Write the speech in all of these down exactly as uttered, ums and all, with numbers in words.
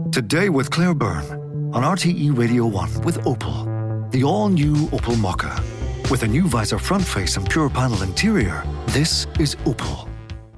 Today with Claire Byrne on R T E Radio one with Opel. The all-new Opel Mokka. With a new visor front face and pure panel interior, this is Opel.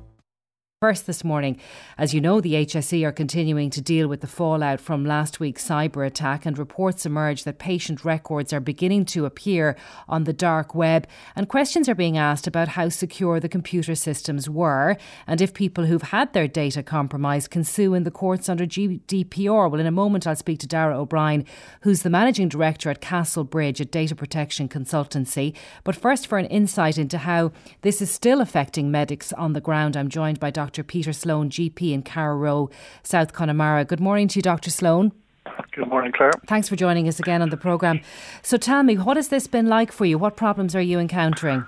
First this morning, as you know, the H S E are continuing to deal with the fallout from last week's cyber attack, and reports emerge that patient records are beginning to appear on the dark web, and questions are being asked about how secure the computer systems were and if people who've had their data compromised can sue in the courts under G D P R. Well, in a moment I'll speak to Darragh O'Brien, who's the Managing Director at Castle Bridge, a data protection consultancy. But first, for an insight into how this is still affecting medics on the ground, I'm joined by Doctor Doctor Peter Sloan, G P in Carrow, South Connemara. Good morning to you, Doctor Sloan. Good morning, Claire. Thanks for joining us again on the programme. So tell me, what has this been like for you? What problems are you encountering?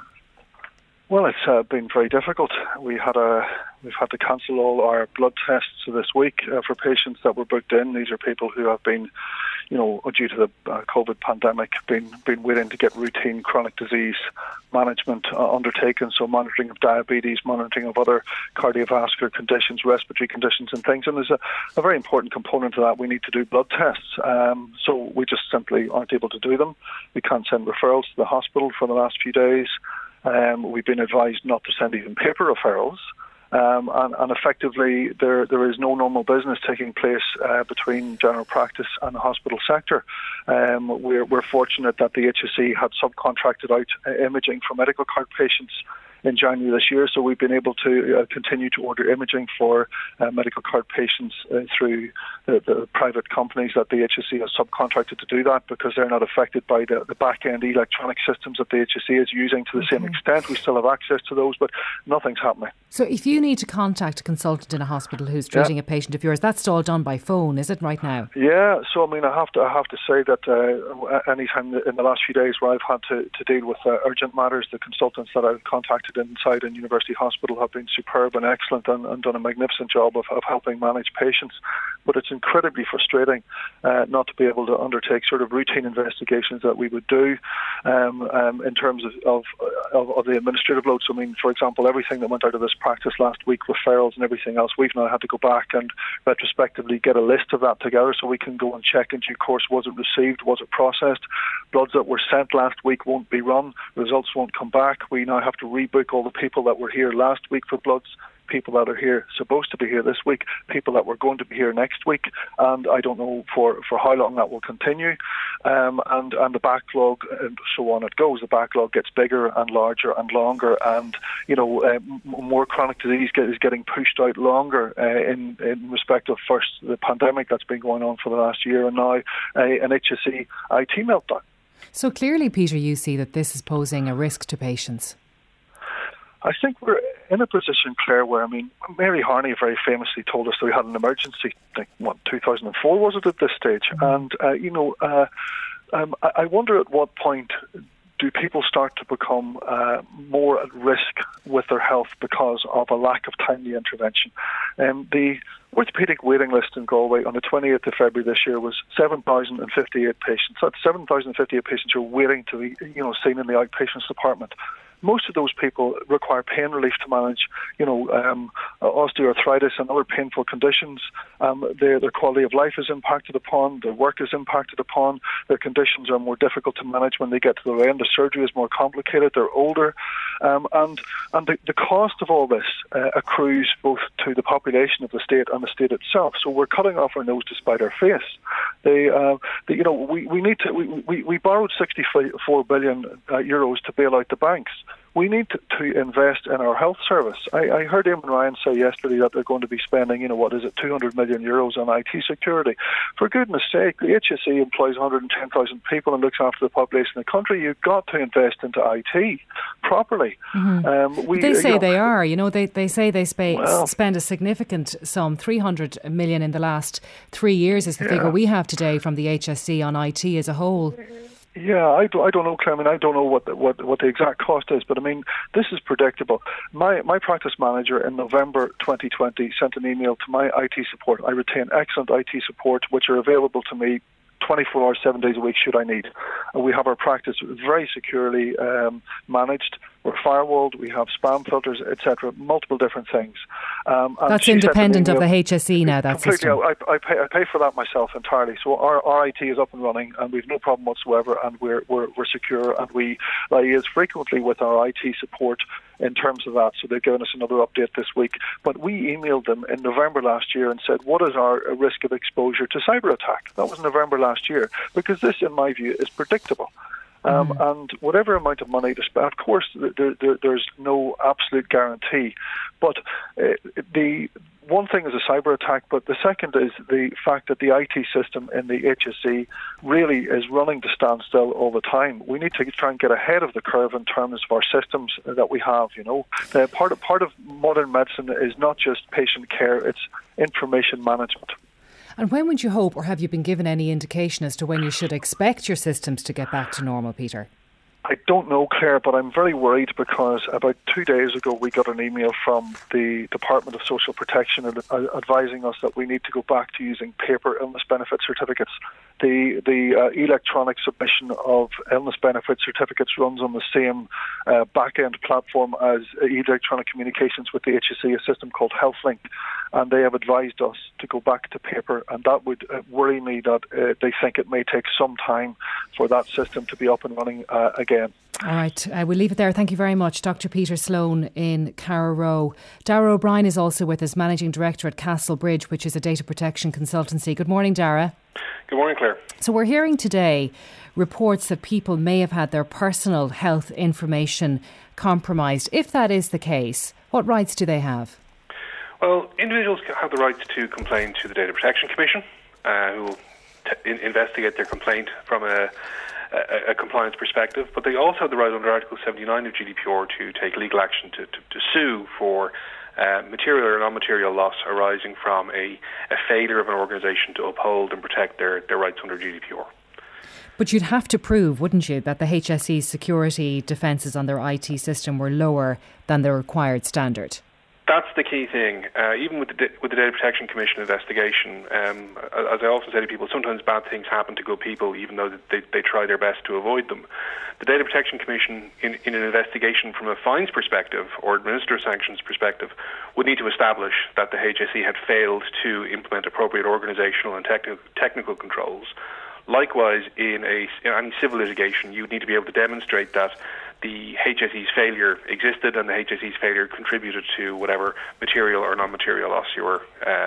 Well, it's uh, been very difficult. We had a we've had to cancel all our blood tests this week uh, for patients that were booked in. These are people who have been, you know, due to the uh, COVID pandemic, been been waiting to get routine chronic disease management uh, undertaken. So monitoring of diabetes, monitoring of other cardiovascular conditions, respiratory conditions, and things. And there's a, a very important component to that. We need to do blood tests. Um, so we just simply aren't able to do them. We can't send referrals to the hospital for the last few days. Um, we've been advised not to send even paper referrals. Um, and, and effectively, there there is no normal business taking place uh, between general practice and the hospital sector. Um, we're, we're fortunate that the H S E had subcontracted out uh, imaging for medical card patients in January this year, so we've been able to uh, continue to order imaging for uh, medical card patients uh, through the, the private companies that the H S E has subcontracted to do that, because they're not affected by the, the back-end electronic systems that the H S E is using to the okay. same extent. We still have access to those, but nothing's happening. So if you need to contact a consultant in a hospital who's treating yeah. a patient of yours, that's all done by phone, is it, right now? Yeah, so I mean, I have to I have to say that uh, any time in the last few days where I've had to, to deal with uh, urgent matters, the consultants that I've contacted inside in University Hospital have been superb and excellent and, and done a magnificent job of, of helping manage patients. But it's incredibly frustrating uh, not to be able to undertake sort of routine investigations that we would do um, um, in terms of, of, of, of the administrative load. So, I mean, for example, everything that went out of this practice last week, referrals and everything else, we've now had to go back and retrospectively get a list of that together so we can go and check in due course, was it received, was it processed. Bloods that were sent last week won't be run, results won't come back. We now have to rebook all the people that were here last week for bloods, people that are here supposed to be here this week, people that were going to be here next week, and I don't know for, for how long that will continue. Um, and, and the backlog, and so on it goes. The backlog gets bigger and larger and longer, and you know uh, more chronic disease get, is getting pushed out longer uh, in, in respect of first the pandemic that's been going on for the last year, and now uh, an H S E I T meltdown. So clearly, Peter, you see that this is posing a risk to patients. I think we're in a position, Claire, where, I mean, Mary Harney very famously told us that we had an emergency, I think, what, two thousand four was it at this stage? Mm-hmm. And, uh, you know, uh, um, I wonder at what point do people start to become uh, more at risk with their health because of a lack of timely intervention. Um, the orthopaedic waiting list in Galway on the twenty-eighth of February this year was seven thousand fifty-eight patients. That's seven thousand fifty-eight patients who are waiting to be, you know, seen in the outpatients department. Most of those people require pain relief to manage, you know, um, osteoarthritis and other painful conditions. Um, their, their quality of life is impacted upon, their work is impacted upon, their conditions are more difficult to manage when they get to the end. The surgery is more complicated, they're older. Um, and and the, the cost of all this uh, accrues both to the population of the state and the state itself. So we're cutting off our nose to spite our face. They, uh, the, you know, we, we need to, we, we, we borrowed sixty-four billion uh, euros to bail out the banks. We need to, to invest in our health service. I, I heard Eamon Ryan say yesterday that they're going to be spending, you know, what is it, two hundred million euros on I T security. For goodness sake, the H S E employs one hundred ten thousand people and looks after the population of the country. You've got to invest into I T properly. Mm-hmm. Um, we, they say you know, they are, you know, they, they say they sp- well, spend a significant sum, three hundred million in the last three years is the yeah. figure we have today from the H S E on I T as a whole. Yeah, I, do, I don't know, Claire. I mean, I don't know what the, what what the exact cost is, but I mean, this is predictable. My my practice manager in November twenty twenty sent an email to my I T support. I retain excellent I T support, which are available to me twenty-four hours, seven days a week, should I need. And we have our practice very securely um, managed. we're firewalled, we have spam filters, et cetera, multiple different things. Um, That's independent of the H S E now, that completely, system? I, I, pay, I pay for that myself entirely. So our, our I T is up and running, and we've no problem whatsoever, and we're, we're, we're secure, and we liaise frequently with our I T support in terms of that. So they've given us another update this week. But we emailed them in November last year and said, what is our risk of exposure to cyber attack? That was November last year, because this, in my view, is predictable. Um, mm. And whatever amount of money to spend, of course, there, there, there's no absolute guarantee. But uh, the one thing is a cyber attack, but the second is the fact that the I T system in the H S E really is running to standstill all the time. We need to try and get ahead of the curve in terms of our systems that we have. You know, uh, part of part of modern medicine is not just patient care; it's information management. And when would you hope, or have you been given any indication as to when you should expect your systems to get back to normal, Peter? I don't know, Claire, but I'm very worried because about two days ago we got an email from the Department of Social Protection advising us that we need to go back to using paper illness benefit certificates. The the uh, electronic submission of illness benefit certificates runs on the same uh, back-end platform as electronic communications with the H S E, a system called HealthLink, and they have advised us to go back to paper, and that would uh, worry me that uh, they think it may take some time for that system to be up and running uh, again. All right, uh, we'll leave it there. Thank you very much, Doctor Peter Sloan in Carrow. Dara O'Brien is also with us, Managing Director at Castle Bridge, which is a data protection consultancy. Good morning, Dara. Good morning, Claire. So we're hearing today reports that people may have had their personal health information compromised. If that is the case, what rights do they have? Well, individuals have the right to complain to the Data Protection Commission, uh, who will t- in- investigate their complaint from a A, a compliance perspective, but they also have the right under Article seventy-nine of G D P R to take legal action to, to, to sue for uh, material or non-material loss arising from a, a failure of an organisation to uphold and protect their, their rights under G D P R. But you'd have to prove, wouldn't you, that the H S E's security defences on their I T system were lower than the required standard? That's the key thing. Uh, even with the, with the Data Protection Commission investigation, um, as I often say to people, sometimes bad things happen to good people, even though they, they try their best to avoid them. The Data Protection Commission, in, in an investigation from a fines perspective or administrative sanctions perspective, would need to establish that the H S E had failed to implement appropriate organisational and technical, technical controls. Likewise, in, a, in any civil litigation, you would need to be able to demonstrate that the H S E's failure existed and the H S E's failure contributed to whatever material or non-material loss you were, uh,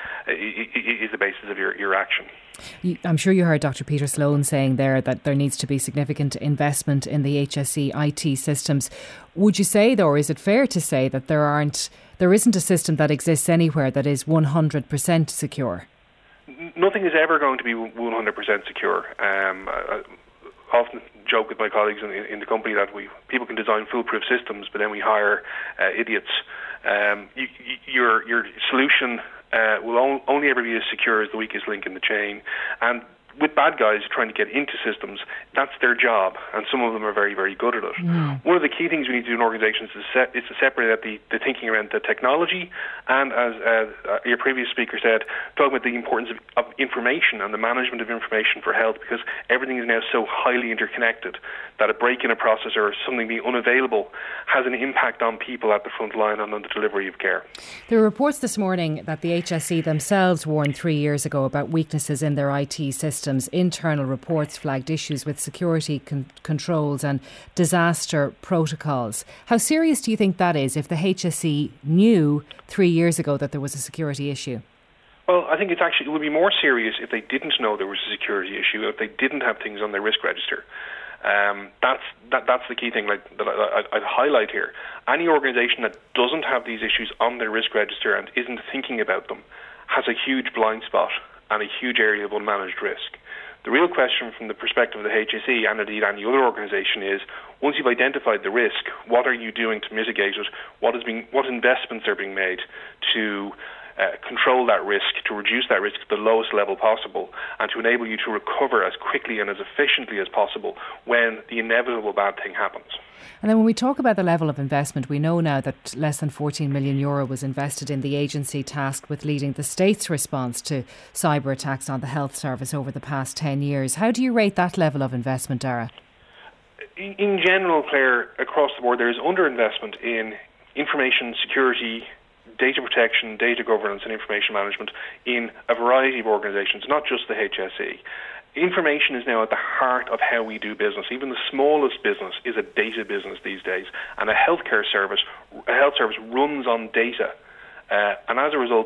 is the basis of your, your action. I'm sure you heard Doctor Peter Sloan saying there that there needs to be significant investment in the H S E I T systems. Would you say, though, or is it fair to say that there aren't, there isn't a system that exists anywhere that is one hundred percent secure? Nothing is ever going to be one hundred percent secure. Um, I often joke with my colleagues in, in the company that we people can design foolproof systems, but then we hire uh, idiots. Um, you, you, your your solution uh, will on, only ever be as secure as the weakest link in the chain. And with bad guys trying to get into systems, that's their job, and some of them are very, very good at it. Mm. One of the key things we need to do in organisations is, se- is to separate out the, the thinking around the technology, and as uh, your previous speaker said, talking about the importance of, of information and the management of information for health, because everything is now so highly interconnected that a break in a process or something being unavailable has an impact on people at the front line and on the delivery of care. There were reports this morning that the H S E themselves warned three years ago about weaknesses in their I T systems. Internal reports flagged issues with security con- controls and disaster protocols. How serious do you think that is if the H S E knew three years ago that there was a security issue? Well, I think it's actually it would be more serious if they didn't know there was a security issue, if they didn't have things on their risk register. Um, that's that, that's the key thing like, that I, I'd highlight here. Any organisation that doesn't have these issues on their risk register and isn't thinking about them has a huge blind spot and a huge area of unmanaged risk. The real question from the perspective of the H S E and indeed any other organisation is, once you've identified the risk, what are you doing to mitigate it? What is being, what investments are being made to uh, control that risk, to reduce that risk to the lowest level possible, and to enable you to recover as quickly and as efficiently as possible when the inevitable bad thing happens. And then when we talk about the level of investment, we know now that less than fourteen million euro was invested in the agency tasked with leading the state's response to cyber attacks on the health service over the past ten years. How do you rate that level of investment, Dara? in, in general, Claire, across the board, there is underinvestment in information security, data protection, data governance and information management in a variety of organisations, not just the H S E. Information is now at the heart of how we do business. Even the smallest business is a data business these days, and a healthcare service, a health service runs on data, uh, and as a result,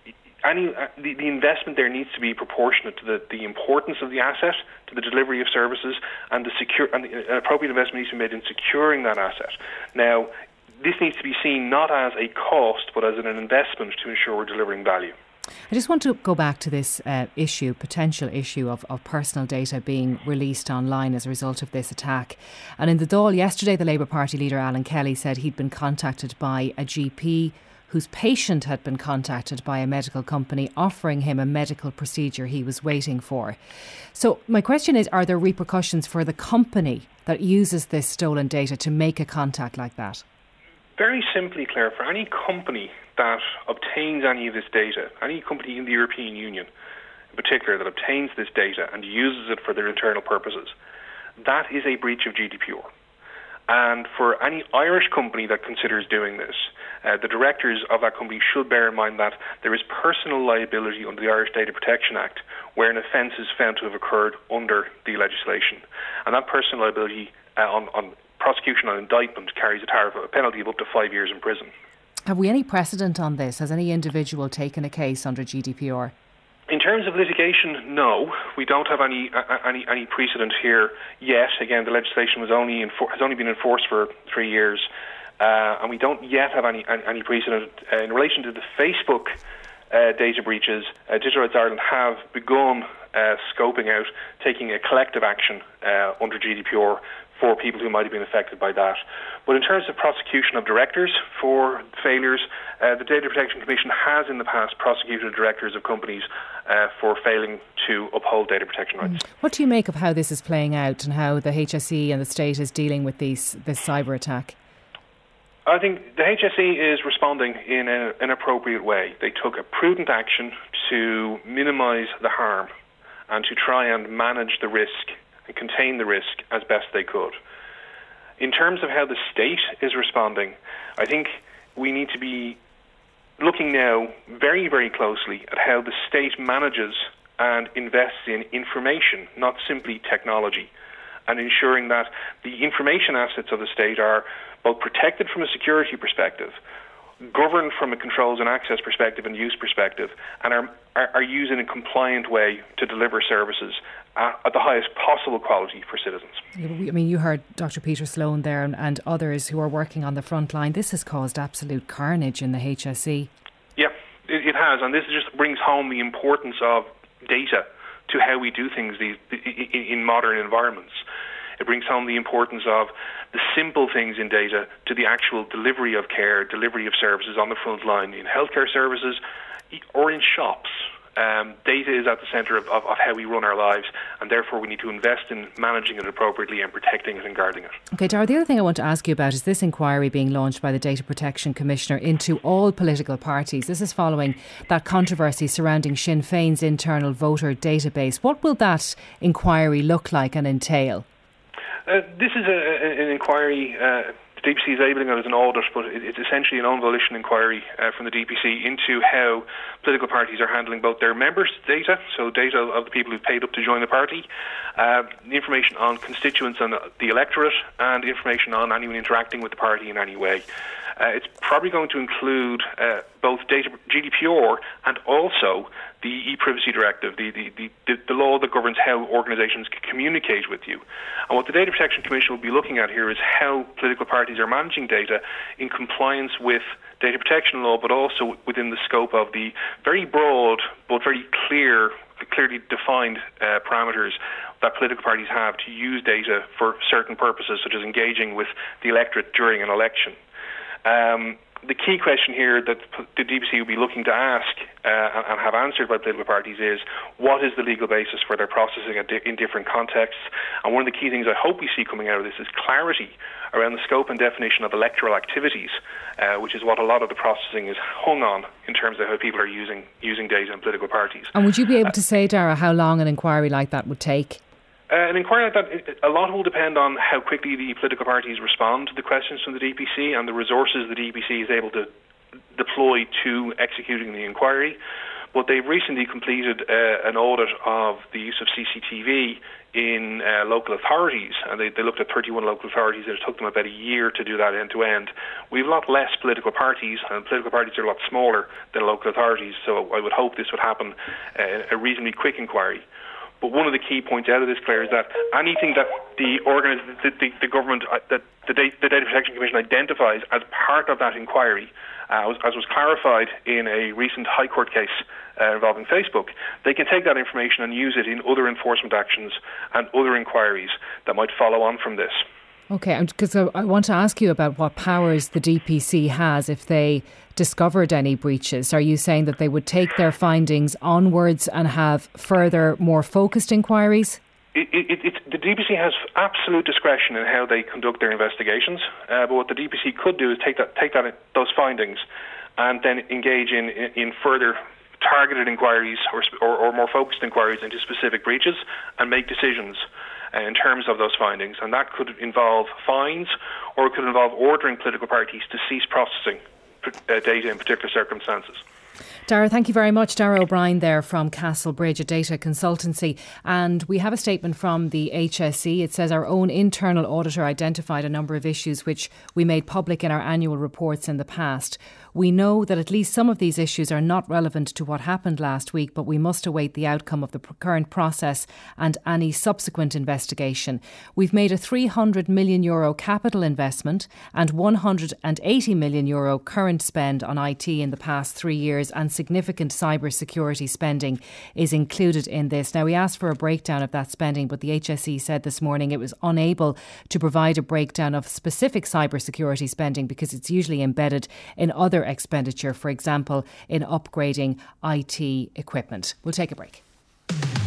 any uh, the, the investment there needs to be proportionate to the, the importance of the asset, to the delivery of services, and the secure and the, an appropriate investment needs to be made in securing that asset. Now, this needs to be seen not as a cost, but as an investment to ensure we're delivering value. I just want to go back to this uh, issue, potential issue of, of personal data being released online as a result of this attack. And in the Dáil yesterday, the Labour Party leader Alan Kelly said he'd been contacted by a G P whose patient had been contacted by a medical company offering him a medical procedure he was waiting for. So my question is, are there repercussions for the company that uses this stolen data to make a contact like that? Very simply, Claire, for any company that obtains any of this data, any company in the European Union in particular that obtains this data and uses it for their internal purposes, that is a breach of G D P R. And for any Irish company that considers doing this, uh, the directors of that company should bear in mind that there is personal liability under the Irish Data Protection Act where an offence is found to have occurred under the legislation. And that personal liability uh, on, on prosecution and indictment carries a tariff, a penalty of up to five years in prison. Have we any precedent on this? Has any individual taken a case under G D P R? In terms of litigation, no, we don't have any uh, any any precedent here yet. Again, the legislation was only infor- has only been enforced for three years, uh, and we don't yet have any any, any precedent uh, in relation to the Facebook uh, data breaches. Uh, Digital Rights Ireland have begun uh, scoping out taking a collective action uh, under G D P R for people who might have been affected by that. But in terms of prosecution of directors for failures, uh, the Data Protection Commission has in the past prosecuted directors of companies uh, for failing to uphold data protection rights. What do you make of how this is playing out and how the H S E and the state is dealing with these this cyber attack? I think the H S E is responding in a, an appropriate way. They took a prudent action to minimise the harm and to try and manage the risk and contain the risk as best they could. In terms of how the state is responding, I think we need to be looking now very, very closely at how the state manages and invests in information, not simply technology, and ensuring that the information assets of the state are both protected from a security perspective, governed from a controls and access perspective and use perspective, and are, are, are used in a compliant way to deliver services at, at the highest possible quality for citizens. I mean, you heard Doctor Peter Sloan there and, and others who are working on the front line. This has caused absolute carnage in the H S E. Yeah, it, it has, and this just brings home the importance of data to how we do things these, in, in modern environments. It brings home the importance of the simple things in data to the actual delivery of care, delivery of services on the front line in healthcare services or in shops. Um, data is at the centre of, of, of how we run our lives, and therefore we need to invest in managing it appropriately and protecting it and guarding it. OK, Dara, the other thing I want to ask you about is this inquiry being launched by the Data Protection Commissioner into all political parties. This is following that controversy surrounding Sinn Féin's internal voter database. What will that inquiry look like and entail? Uh, this is a, a, an inquiry, uh, the D P C is labelling it as an audit, but it, it's essentially an own volition inquiry uh, from the D P C into how political parties are handling both their members' data, so data of the people who've paid up to join the party, uh, information on constituents and the electorate, and information on anyone interacting with the party in any way. Uh, it's probably going to include uh, both data G D P R and also the e-privacy directive, the, the, the, the law that governs how organisations can communicate with you. And what the Data Protection Commission will be looking at here is how political parties are managing data in compliance with data protection law, but also within the scope of the very broad but very clear, clearly defined uh, parameters that political parties have to use data for certain purposes, such as engaging with the electorate during an election. Um, the key question here that the D P C will be looking to ask uh, and have answered by political parties is, what is the legal basis for their processing in different contexts? And one of the key things I hope we see coming out of this is clarity around the scope and definition of electoral activities, uh, which is what a lot of the processing is hung on in terms of how people are using using data in political parties. And would you be able to say, Dara, how long an inquiry like that would take? Uh, an inquiry like that, it, a lot will depend on how quickly the political parties respond to the questions from the D P C and the resources the D P C is able to deploy to executing the inquiry. But they've recently completed uh, an audit of the use of C C T V in uh, local authorities, and they, they looked at thirty-one local authorities, and it took them about a year to do that end to end. We have a lot less political parties, and political parties are a lot smaller than local authorities, so I would hope this would happen uh, a reasonably quick inquiry. But one of the key points out of this, Claire, is that anything that the organiz- the, the, the government, uh, that the, da- the Data Protection Commission identifies as part of that inquiry, uh, as, as was clarified in a recent High Court case uh, involving Facebook, they can take that information and use it in other enforcement actions and other inquiries that might follow on from this. Okay, because I want to ask you about what powers the D P C has if they discovered any breaches. Are you saying that they would take their findings onwards and have further, more focused inquiries? It, it, it, the D P C has absolute discretion in how they conduct their investigations, uh, but what the D P C could do is take that, take that those findings and then engage in, in, in further targeted inquiries or, or, or more focused inquiries into specific breaches and make decisions in terms of those findings, and that could involve fines, or it could involve ordering political parties to cease processing uh, data in particular circumstances. Dara, thank you very much. Dara O'Brien there from Castlebridge, a data consultancy. And we have a statement from the H S E. It says our own internal auditor identified a number of issues which we made public in our annual reports in the past. We know that at least some of these issues are not relevant to what happened last week, but we must await the outcome of the current process and any subsequent investigation. We've made a three hundred million euro capital investment and one hundred eighty million euro current spend on I T in the past three years, and significant cyber security spending is included in this. Now, we asked for a breakdown of that spending, but the H S E said this morning it was unable to provide a breakdown of specific cyber security spending because it's usually embedded in other expenditure, for example, in upgrading I T equipment. We'll take a break.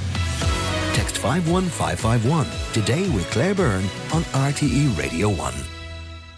Text five one five five one today with Claire Byrne on R T E Radio one.